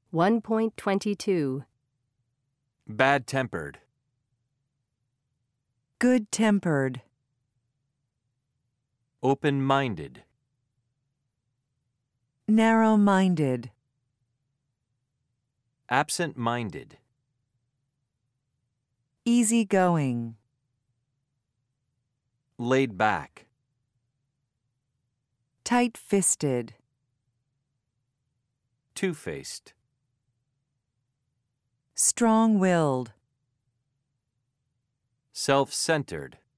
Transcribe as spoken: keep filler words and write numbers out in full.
one point twenty-two. Bad-tempered. Good-tempered. Open-minded. Narrow-minded. Absent-minded. Easy-going. Laid back. Tight-fisted. Two-faced. Strong-willed. Self-centered.